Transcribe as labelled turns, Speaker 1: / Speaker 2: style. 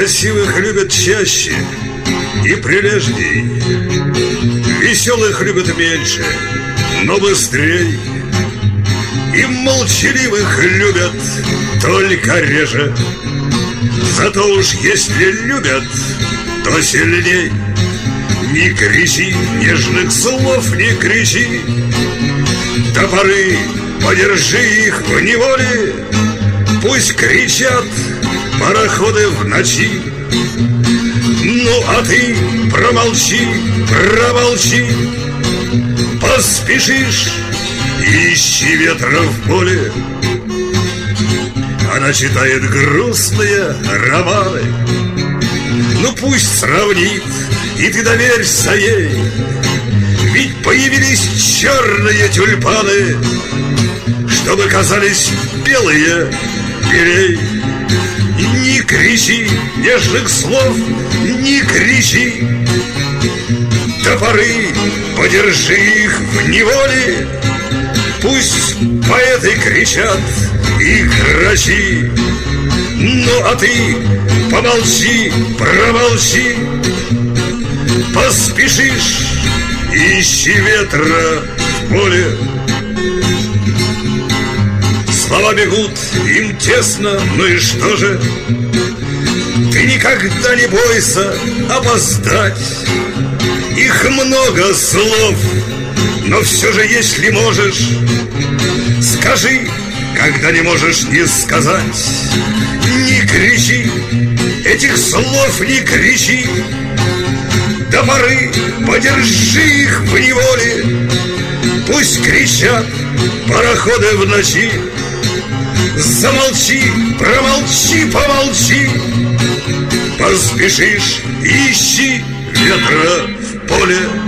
Speaker 1: Красивых любят чаще и прилежней, веселых любят меньше, но быстрей, и молчаливых любят только реже. Зато уж если любят, то сильней. Не кричи, нежных слов не кричи, до поры подержи их в неволе. Пусть кричат пароходы в ночи. Ну а ты промолчи, промолчи. Поспешишь, ищи ветра в поле. Она читает грустные романы. Ну пусть сравнит, и ты доверься ей. Ведь появились черные тюльпаны, чтобы казались белые белей. Не кричи нежных слов, не кричи, до поры подержи их в неволе. Пусть поэты кричат и грачи. Ну а ты помолчи, промолчи. Поспешишь, ищи ветра в поле. Слова бегут, им тесно, ну и что же? Ты никогда не бойся опоздать. Их много слов, но все же, если можешь, скажи, когда не можешь не сказать. Не кричи, этих слов не кричи, до поры подержи их в неволе. Пусть кричат пароходы в ночи. Замолчи, промолчи, помолчи. Поспешишь, ищи ветра в поле.